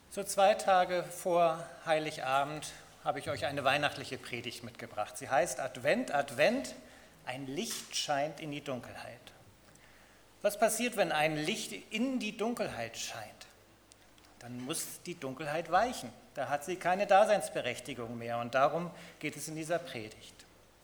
So 2 Tage vor Heiligabend habe ich euch eine weihnachtliche Predigt mitgebracht. Sie heißt Advent, Advent, ein Licht scheint in die Dunkelheit. Was passiert, wenn ein Licht in die Dunkelheit scheint? Dann muss die Dunkelheit weichen. Da hat sie keine Daseinsberechtigung mehr und darum geht es in dieser Predigt.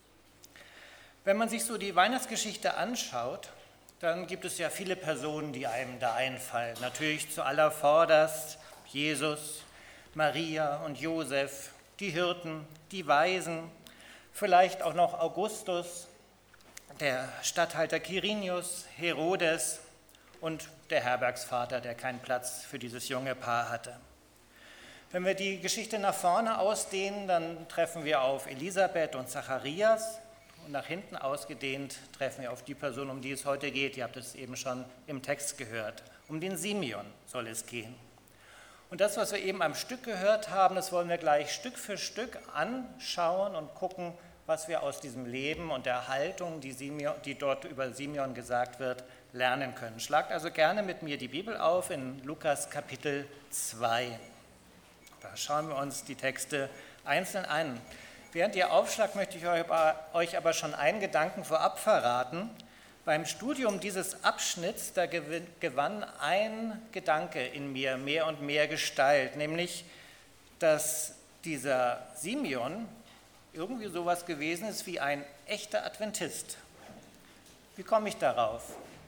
Wenn man sich so die Weihnachtsgeschichte anschaut, dann gibt es ja viele Personen, die einem da einfallen. Natürlich zuallervorderst Jesus, Maria und Josef, die Hirten, die Weisen, vielleicht auch noch Augustus, der Statthalter Quirinius, Herodes und der Herbergsvater, der keinen Platz für dieses junge Paar hatte. Wenn wir die Geschichte nach vorne ausdehnen, dann treffen wir auf Elisabeth und Zacharias und nach hinten ausgedehnt treffen wir auf die Person, um die es heute geht. Ihr habt es eben schon im Text gehört. Um den Simeon soll es gehen. Und das, was wir eben am Stück gehört haben, das wollen wir gleich Stück für Stück anschauen und gucken, was wir aus diesem Leben und der Haltung, die dort über Simeon gesagt wird, lernen können. Schlagt also gerne mit mir die Bibel auf in Lukas Kapitel 2. Da schauen wir uns die Texte einzeln an. Während ihr aufschlagt, möchte ich euch aber schon einen Gedanken vorab verraten. Beim Studium dieses Abschnitts, da gewann ein Gedanke in mir mehr und mehr Gestalt, nämlich, dass dieser Simeon irgendwie sowas gewesen ist wie ein echter Adventist. Wie komme ich darauf?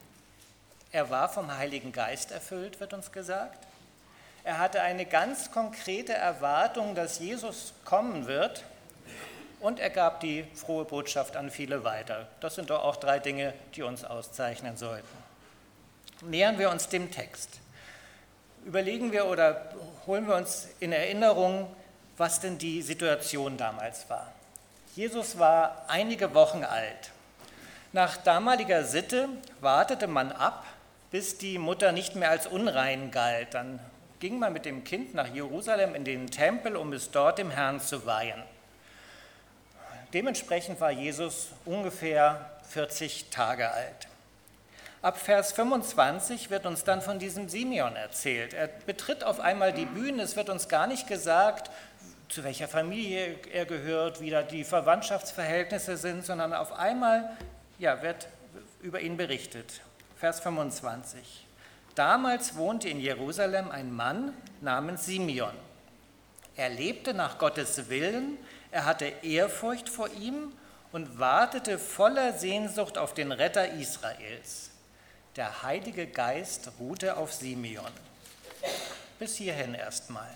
Er war vom Heiligen Geist erfüllt, wird uns gesagt. Er hatte eine ganz konkrete Erwartung, dass Jesus kommen wird. Und er gab die frohe Botschaft an viele weiter. Das sind doch auch 3 Dinge, die uns auszeichnen sollten. Nähern wir uns dem Text. Überlegen wir oder holen wir uns in Erinnerung, was denn die Situation damals war. Jesus war einige Wochen alt. Nach damaliger Sitte wartete man ab, bis die Mutter nicht mehr als unrein galt. Dann ging man mit dem Kind nach Jerusalem in den Tempel, um es dort dem Herrn zu weihen. Dementsprechend war Jesus ungefähr 40 Tage alt. Ab Vers 25 wird uns dann von diesem Simeon erzählt. Er betritt auf einmal die Bühne, es wird uns gar nicht gesagt, zu welcher Familie er gehört, wie da die Verwandtschaftsverhältnisse sind, sondern auf einmal wird über ihn berichtet. Vers 25. Damals wohnte in Jerusalem ein Mann namens Simeon. Er lebte nach Gottes Willen. Er hatte Ehrfurcht vor ihm und wartete voller Sehnsucht auf den Retter Israels. Der Heilige Geist ruhte auf Simeon. Bis hierhin erstmal.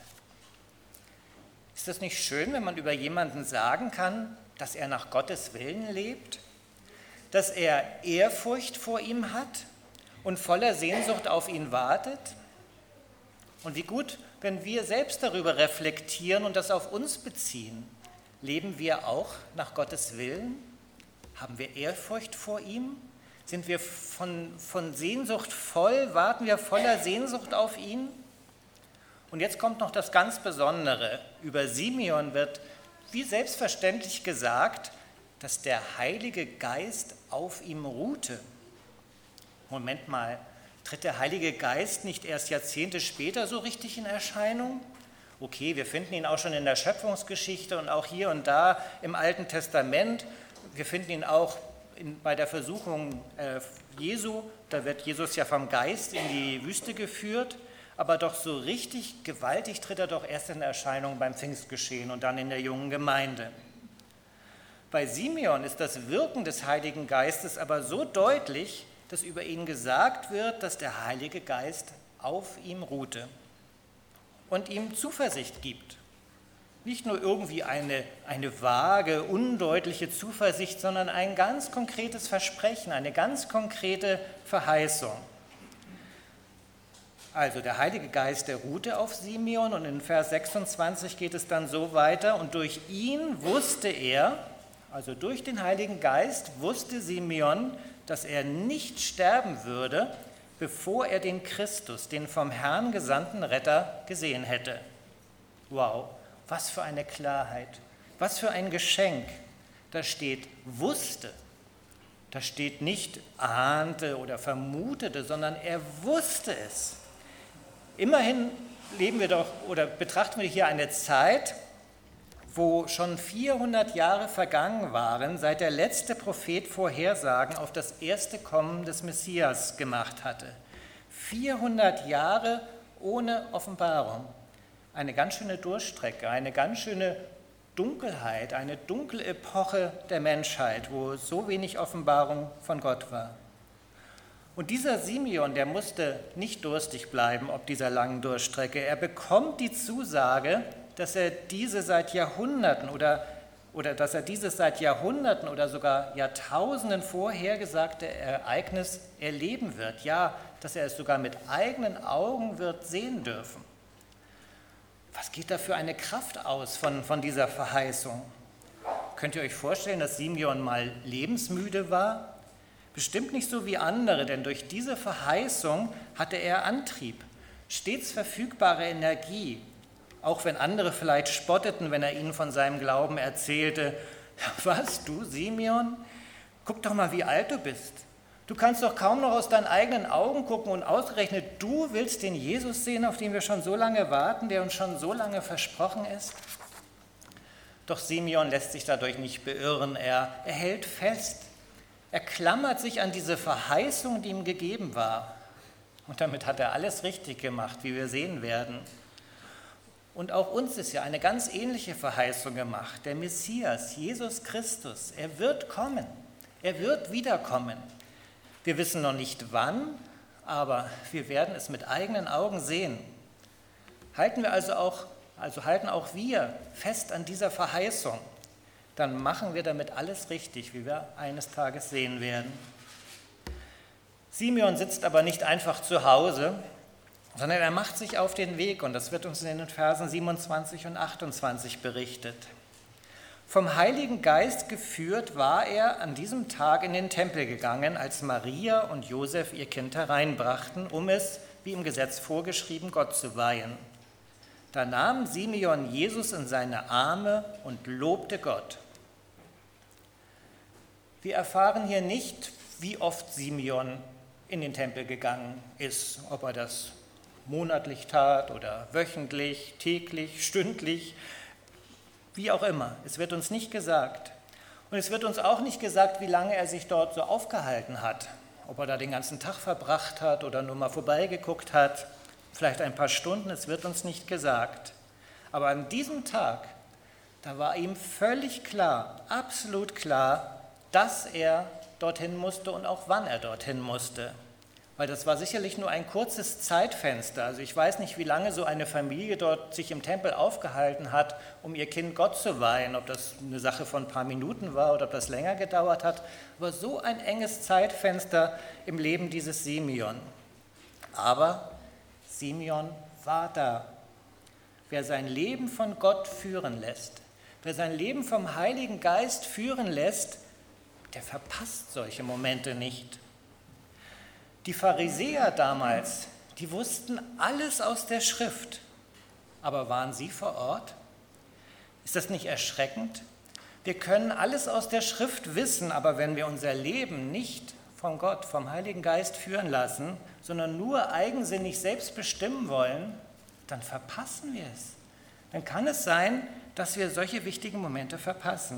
Ist das nicht schön, wenn man über jemanden sagen kann, dass er nach Gottes Willen lebt? Dass er Ehrfurcht vor ihm hat und voller Sehnsucht auf ihn wartet? Und wie gut, wenn wir selbst darüber reflektieren und das auf uns beziehen. Leben wir auch nach Gottes Willen? Haben wir Ehrfurcht vor ihm? Sind wir von Sehnsucht voll? Warten wir voller Sehnsucht auf ihn? Und jetzt kommt noch das ganz Besondere. Über Simeon wird wie selbstverständlich gesagt, dass der Heilige Geist auf ihm ruhte. Moment mal, tritt der Heilige Geist nicht erst Jahrzehnte später so richtig in Erscheinung? Okay, wir finden ihn auch schon in der Schöpfungsgeschichte und auch hier und da im Alten Testament. Wir finden ihn auch bei der Versuchung Jesu. Da wird Jesus ja vom Geist in die Wüste geführt. Aber doch so richtig gewaltig tritt er doch erst in Erscheinung beim Pfingstgeschehen und dann in der jungen Gemeinde. Bei Simeon ist das Wirken des Heiligen Geistes aber so deutlich, dass über ihn gesagt wird, dass der Heilige Geist auf ihm ruhte und ihm Zuversicht gibt. Nicht nur irgendwie eine vage, undeutliche Zuversicht, sondern ein ganz konkretes Versprechen, eine ganz konkrete Verheißung. Also der Heilige Geist, der ruhte auf Simeon und in Vers 26 geht es dann so weiter. Und durch ihn wusste er, also durch den Heiligen Geist, wusste Simeon, dass er nicht sterben würde, bevor er den Christus, den vom Herrn gesandten Retter, gesehen hätte. Wow, was für eine Klarheit, was für ein Geschenk. Da steht wusste, da steht nicht ahnte oder vermutete, sondern er wusste es. Immerhin leben wir doch oder betrachten wir hier eine Zeit, wo schon 400 Jahre vergangen waren, seit der letzte Prophet Vorhersagen auf das erste Kommen des Messias gemacht hatte. 400 Jahre ohne Offenbarung. Eine ganz schöne Durchstrecke, eine ganz schöne Dunkelheit, eine dunkle Epoche der Menschheit, wo so wenig Offenbarung von Gott war. Und dieser Simeon, der musste nicht durstig bleiben ob dieser langen Durchstrecke. Er bekommt die Zusage, dass er dieses seit Jahrhunderten oder sogar Jahrtausenden vorhergesagte Ereignis erleben wird. Ja, dass er es sogar mit eigenen Augen wird sehen dürfen. Was geht da für eine Kraft aus von dieser Verheißung? Könnt ihr euch vorstellen, dass Simeon mal lebensmüde war? Bestimmt nicht so wie andere, denn durch diese Verheißung hatte er Antrieb, stets verfügbare Energie, auch wenn andere vielleicht spotteten, wenn er ihnen von seinem Glauben erzählte. Was, du Simeon? Guck doch mal, wie alt du bist. Du kannst doch kaum noch aus deinen eigenen Augen gucken und ausgerechnet du willst den Jesus sehen, auf den wir schon so lange warten, der uns schon so lange versprochen ist. Doch Simeon lässt sich dadurch nicht beirren, er hält fest. Er klammert sich an diese Verheißung, die ihm gegeben war. Und damit hat er alles richtig gemacht, wie wir sehen werden. Und auch uns ist ja eine ganz ähnliche Verheißung gemacht. Der Messias, Jesus Christus, er wird kommen. Er wird wiederkommen. Wir wissen noch nicht wann, aber wir werden es mit eigenen Augen sehen. Halten auch wir fest an dieser Verheißung. Dann machen wir damit alles richtig, wie wir eines Tages sehen werden. Simeon sitzt aber nicht einfach zu Hause, sondern er macht sich auf den Weg und das wird uns in den Versen 27 und 28 berichtet. Vom Heiligen Geist geführt war er an diesem Tag in den Tempel gegangen, als Maria und Josef ihr Kind hereinbrachten, um es, wie im Gesetz vorgeschrieben, Gott zu weihen. Da nahm Simeon Jesus in seine Arme und lobte Gott. Wir erfahren hier nicht, wie oft Simeon in den Tempel gegangen ist, ob er das monatlich tat oder wöchentlich, täglich, stündlich, wie auch immer. Es wird uns nicht gesagt. Und es wird uns auch nicht gesagt, wie lange er sich dort so aufgehalten hat, ob er da den ganzen Tag verbracht hat oder nur mal vorbeigeguckt hat, vielleicht ein paar Stunden, es wird uns nicht gesagt. Aber an diesem Tag, da war ihm völlig klar, absolut klar, dass er dorthin musste und auch wann er dorthin musste. Weil das war sicherlich nur ein kurzes Zeitfenster. Also ich weiß nicht, wie lange so eine Familie dort sich im Tempel aufgehalten hat, um ihr Kind Gott zu weihen, ob das eine Sache von ein paar Minuten war oder ob das länger gedauert hat. Aber so ein enges Zeitfenster im Leben dieses Simeon. Aber Simeon war da. Wer sein Leben von Gott führen lässt, wer sein Leben vom Heiligen Geist führen lässt, der verpasst solche Momente nicht. Die Pharisäer damals, die wussten alles aus der Schrift, aber waren sie vor Ort? Ist das nicht erschreckend? Wir können alles aus der Schrift wissen, aber wenn wir unser Leben nicht von Gott, vom Heiligen Geist führen lassen, sondern nur eigensinnig selbst bestimmen wollen, dann verpassen wir es. Dann kann es sein, dass wir solche wichtigen Momente verpassen.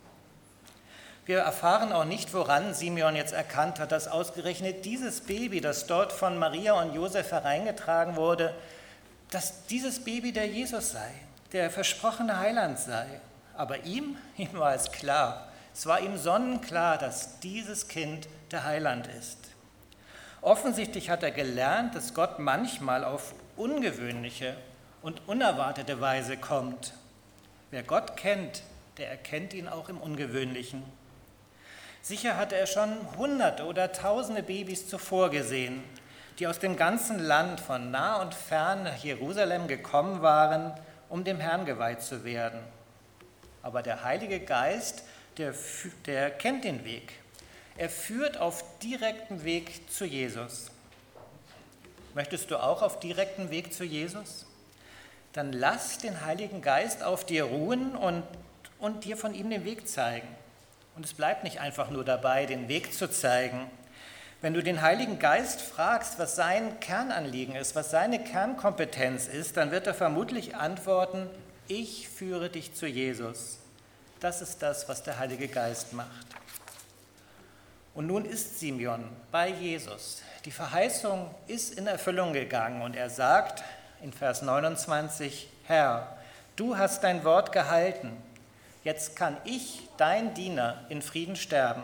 Wir erfahren auch nicht, woran Simeon jetzt erkannt hat, dass ausgerechnet dieses Baby, das dort von Maria und Josef hereingetragen wurde, dass dieses Baby der Jesus sei, der versprochene Heiland sei. Aber ihm war es klar, es war ihm sonnenklar, dass dieses Kind der Heiland ist. Offensichtlich hat er gelernt, dass Gott manchmal auf ungewöhnliche und unerwartete Weise kommt. Wer Gott kennt, der erkennt ihn auch im Ungewöhnlichen. Sicher hatte er schon Hunderte oder Tausende Babys zuvor gesehen, die aus dem ganzen Land von nah und fern nach Jerusalem gekommen waren, um dem Herrn geweiht zu werden. Aber der Heilige Geist, der kennt den Weg. Er führt auf direktem Weg zu Jesus. Möchtest du auch auf direktem Weg zu Jesus? Dann lass den Heiligen Geist auf dir ruhen und dir von ihm den Weg zeigen. Und es bleibt nicht einfach nur dabei, den Weg zu zeigen. Wenn du den Heiligen Geist fragst, was sein Kernanliegen ist, was seine Kernkompetenz ist, dann wird er vermutlich antworten, ich führe dich zu Jesus. Das ist das, was der Heilige Geist macht. Und nun ist Simeon bei Jesus. Die Verheißung ist in Erfüllung gegangen und er sagt in Vers 29, Herr, du hast dein Wort gehalten. Jetzt kann ich, dein Diener, in Frieden sterben.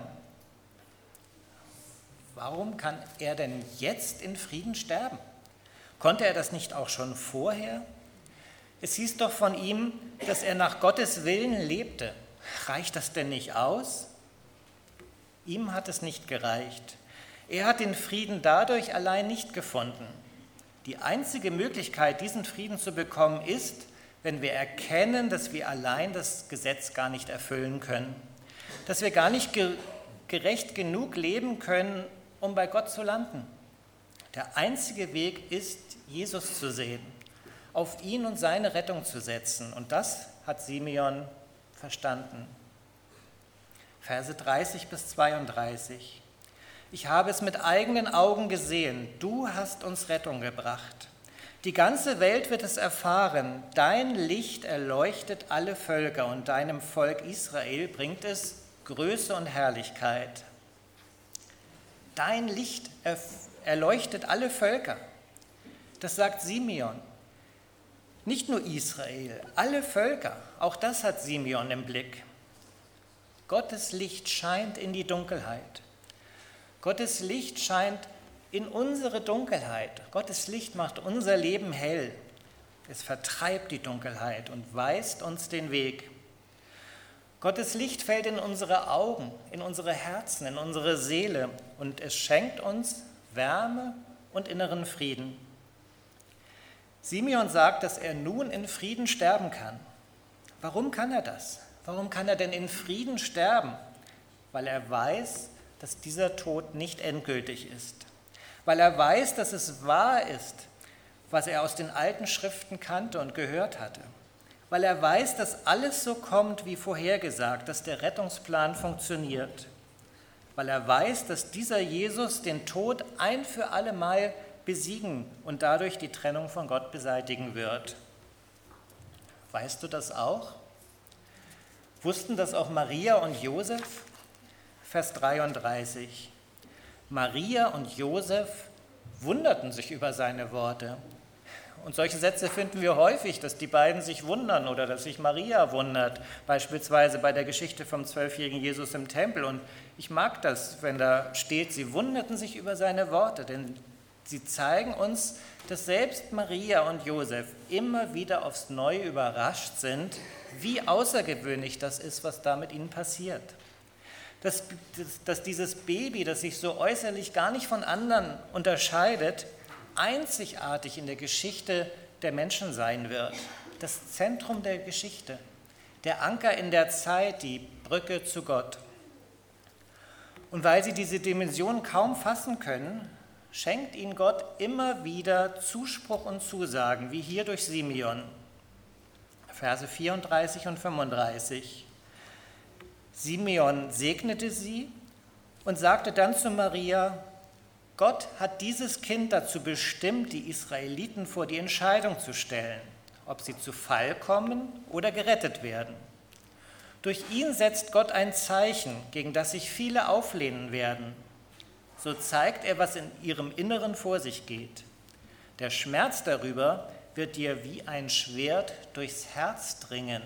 Warum kann er denn jetzt in Frieden sterben? Konnte er das nicht auch schon vorher? Es hieß doch von ihm, dass er nach Gottes Willen lebte. Reicht das denn nicht aus? Ihm hat es nicht gereicht. Er hat den Frieden dadurch allein nicht gefunden. Die einzige Möglichkeit, diesen Frieden zu bekommen, ist, wenn wir erkennen, dass wir allein das Gesetz gar nicht erfüllen können, dass wir gar nicht gerecht genug leben können, um bei Gott zu landen. Der einzige Weg ist, Jesus zu sehen, auf ihn und seine Rettung zu setzen. Und das hat Simeon verstanden. Verse 30 bis 32. Ich habe es mit eigenen Augen gesehen, du hast uns Rettung gebracht. Die ganze Welt wird es erfahren, dein Licht erleuchtet alle Völker und deinem Volk Israel bringt es Größe und Herrlichkeit. Dein Licht erleuchtet alle Völker. Das sagt Simeon. Nicht nur Israel, alle Völker, auch das hat Simeon im Blick. Gottes Licht scheint in die Dunkelheit. Gottes Licht scheint in unsere Dunkelheit. Gottes Licht macht unser Leben hell. Es vertreibt die Dunkelheit und weist uns den Weg. Gottes Licht fällt in unsere Augen, in unsere Herzen, in unsere Seele und es schenkt uns Wärme und inneren Frieden. Simeon sagt, dass er nun in Frieden sterben kann. Warum kann er das? Warum kann er denn in Frieden sterben? Weil er weiß, dass dieser Tod nicht endgültig ist. Weil er weiß, dass es wahr ist, was er aus den alten Schriften kannte und gehört hatte. Weil er weiß, dass alles so kommt wie vorhergesagt, dass der Rettungsplan funktioniert. Weil er weiß, dass dieser Jesus den Tod ein für alle Mal besiegen und dadurch die Trennung von Gott beseitigen wird. Weißt du das auch? Wussten das auch Maria und Josef? Vers 33. Maria und Josef wunderten sich über seine Worte. Und solche Sätze finden wir häufig, dass die beiden sich wundern oder dass sich Maria wundert, beispielsweise bei der Geschichte vom 12-jährigen Jesus im Tempel. Und ich mag das, wenn da steht, sie wunderten sich über seine Worte, denn sie zeigen uns, dass selbst Maria und Josef immer wieder aufs Neue überrascht sind, wie außergewöhnlich das ist, was da mit ihnen passiert. Dass dieses Baby, das sich so äußerlich gar nicht von anderen unterscheidet, einzigartig in der Geschichte der Menschen sein wird. Das Zentrum der Geschichte, der Anker in der Zeit, die Brücke zu Gott. Und weil sie diese Dimension kaum fassen können, schenkt ihnen Gott immer wieder Zuspruch und Zusagen, wie hier durch Simeon. Verse 34 und 35. Simeon segnete sie und sagte dann zu Maria, Gott hat dieses Kind dazu bestimmt, die Israeliten vor die Entscheidung zu stellen, ob sie zu Fall kommen oder gerettet werden. Durch ihn setzt Gott ein Zeichen, gegen das sich viele auflehnen werden. So zeigt er, was in ihrem Inneren vor sich geht. Der Schmerz darüber wird dir wie ein Schwert durchs Herz dringen.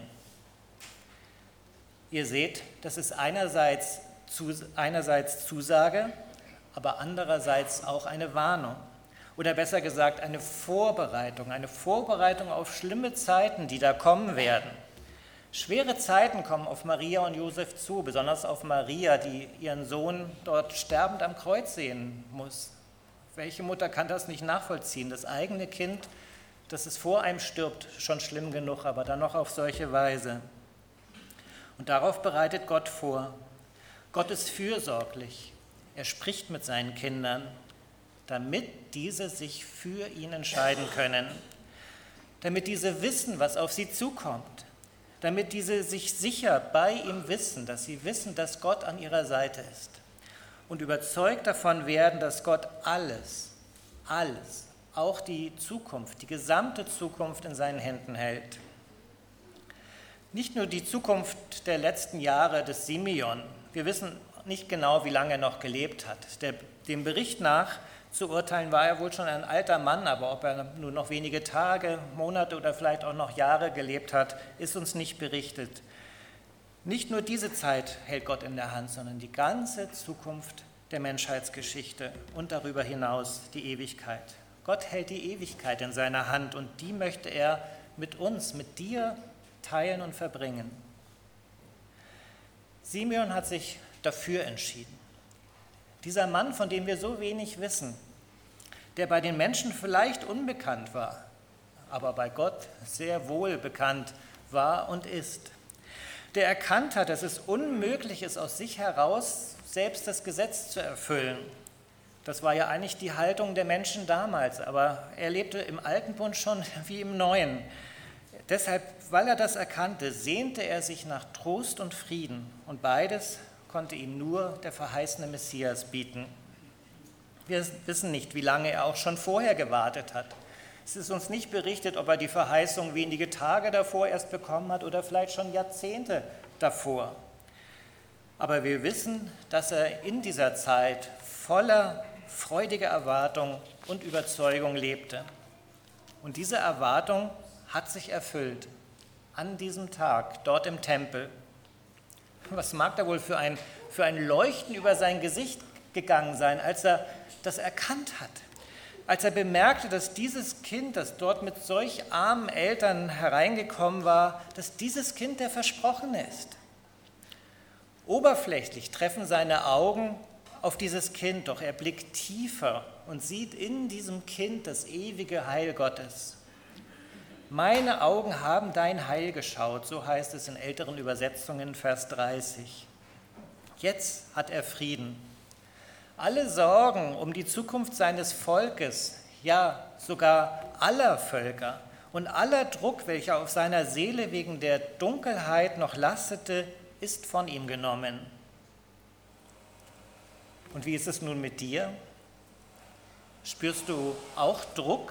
Ihr seht, das ist einerseits Zusage, aber andererseits auch eine Warnung. Oder besser gesagt, eine Vorbereitung auf schlimme Zeiten, die da kommen werden. Schwere Zeiten kommen auf Maria und Josef zu, besonders auf Maria, die ihren Sohn dort sterbend am Kreuz sehen muss. Welche Mutter kann das nicht nachvollziehen? Das eigene Kind, dass es vor einem stirbt, schon schlimm genug, aber dann noch auf solche Weise. Und darauf bereitet Gott vor. Gott ist fürsorglich. Er spricht mit seinen Kindern, damit diese sich für ihn entscheiden können, damit diese wissen, was auf sie zukommt, damit diese sich sicher bei ihm wissen, dass sie wissen, dass Gott an ihrer Seite ist. und überzeugt davon werden, dass Gott alles, auch die Zukunft, die gesamte Zukunft in seinen Händen hält. Nicht nur die Zukunft der letzten Jahre des Simeon. Wir wissen nicht genau, wie lange er noch gelebt hat. Dem Bericht nach zu urteilen war er wohl schon ein alter Mann, aber ob er nur noch wenige Tage, Monate oder vielleicht auch noch Jahre gelebt hat, ist uns nicht berichtet. Nicht nur diese Zeit hält Gott in der Hand, sondern die ganze Zukunft der Menschheitsgeschichte und darüber hinaus die Ewigkeit. Gott hält die Ewigkeit in seiner Hand und die möchte er mit uns, mit dir teilen und verbringen. Simeon hat sich dafür entschieden. Dieser Mann, von dem wir so wenig wissen, der bei den Menschen vielleicht unbekannt war, aber bei Gott sehr wohl bekannt war und ist, der erkannt hat, dass es unmöglich ist, aus sich heraus selbst das Gesetz zu erfüllen. Das war ja eigentlich die Haltung der Menschen damals, aber er lebte im Alten Bund schon wie im Neuen. Deshalb, weil er das erkannte, sehnte er sich nach Trost und Frieden und beides konnte ihm nur der verheißene Messias bieten. Wir wissen nicht, wie lange er auch schon vorher gewartet hat. Es ist uns nicht berichtet, ob er die Verheißung wenige Tage davor erst bekommen hat oder vielleicht schon Jahrzehnte davor. Aber wir wissen, dass er in dieser Zeit voller freudiger Erwartung und Überzeugung lebte. Und diese Erwartung hat sich erfüllt an diesem Tag, dort im Tempel. Was mag da wohl für ein Leuchten über sein Gesicht gegangen sein, als er das erkannt hat, als er bemerkte, dass dieses Kind, das dort mit solch armen Eltern hereingekommen war, dass dieses Kind der Versprochene ist. Oberflächlich treffen seine Augen auf dieses Kind, doch er blickt tiefer und sieht in diesem Kind das ewige Heil Gottes. Meine Augen haben dein Heil geschaut, so heißt es in älteren Übersetzungen, Vers 30. Jetzt hat er Frieden. Alle Sorgen um die Zukunft seines Volkes, ja sogar aller Völker und aller Druck, welcher auf seiner Seele wegen der Dunkelheit noch lastete, ist von ihm genommen. Und wie ist es nun mit dir? Spürst du auch Druck?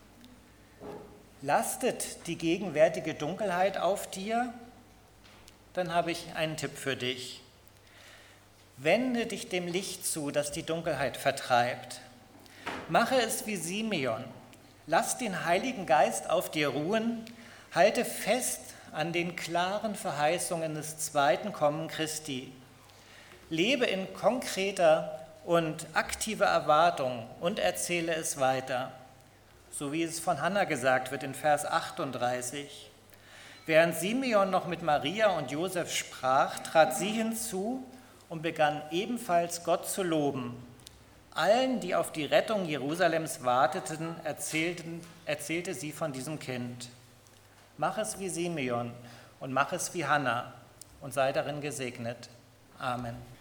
Lastet die gegenwärtige Dunkelheit auf dir? Dann habe ich einen Tipp für dich. Wende dich dem Licht zu, das die Dunkelheit vertreibt. Mache es wie Simeon. Lass den Heiligen Geist auf dir ruhen. Halte fest an den klaren Verheißungen des zweiten Kommen Christi. Lebe in konkreter und aktiver Erwartung und erzähle es weiter. So wie es von Hannah gesagt wird in Vers 38. Während Simeon noch mit Maria und Josef sprach, trat sie hinzu und begann ebenfalls Gott zu loben. Allen, die auf die Rettung Jerusalems warteten, erzählte sie von diesem Kind. Mach es wie Simeon und mach es wie Hannah und sei darin gesegnet. Amen.